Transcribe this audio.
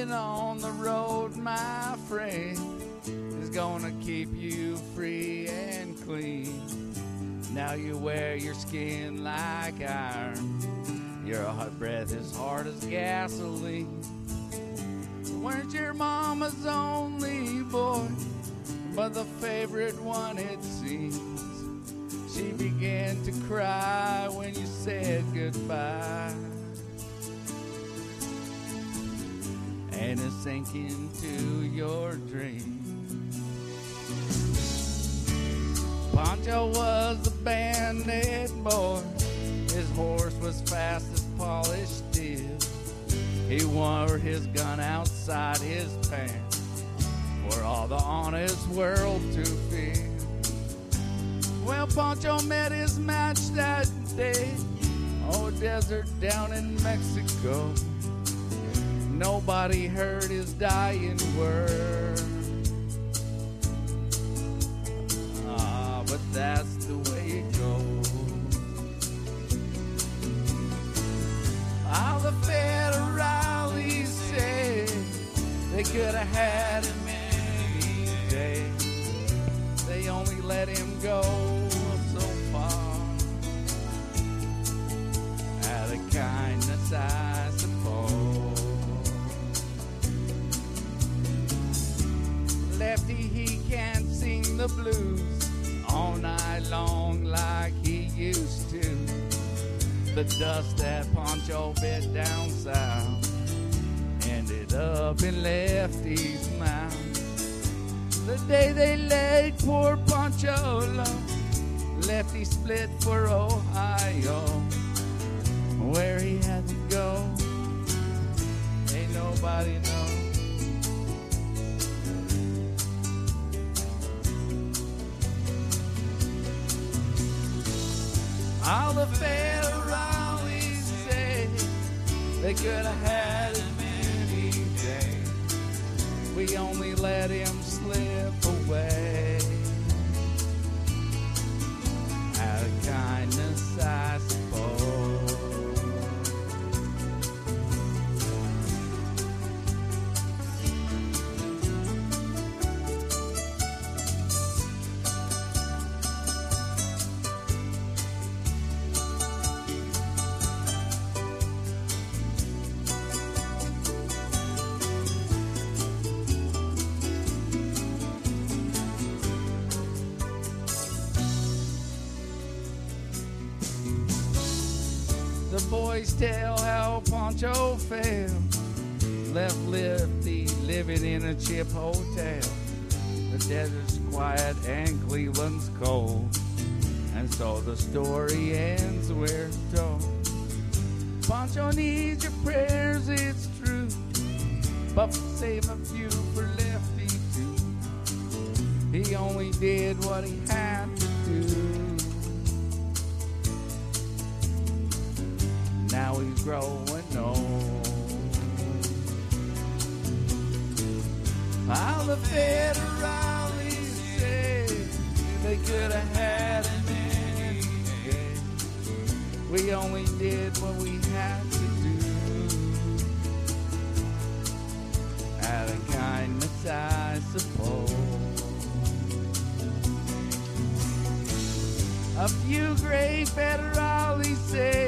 living on the road, my friend, is gonna keep you free and clean. Now you wear your skin like iron, your hot breath is hard as gasoline. Weren't your mama's only boy, but the favorite one it seems. She began to cry when you said goodbye, and it sank into your dreams. Pancho was a bandit boy. His horse was fast as polished steel. He wore his gun outside his pants for all the honest world to feel. Well, Pancho met his match that day, oh, desert down in Mexico. Nobody heard his dying word. But that's the way it goes. All the federales say they could have had him any day. They only let him go so far. Out of kindness, I suppose. Lefty, he can't sing the blues all night long like he used to. The dust that Pancho bit down south ended up in Lefty's mouth. The day they laid poor Pancho low, Lefty split for Ohio, where he had to go. Ain't nobody know. All the federales say they could have had him any day. We only let him slip away. Out of kindness, I suppose. The boys tell how Pancho fell, left Lefty living in a cheap hotel. The desert's quiet and Cleveland's cold, and so the story ends where it's told. Pancho needs your prayers, it's true, but save a few for Lefty too. He only did what he had to do. Now he's growing old. All the federales say they could have had him any day. We only did what we had to do. Out of kindness, I suppose. A few gray federales say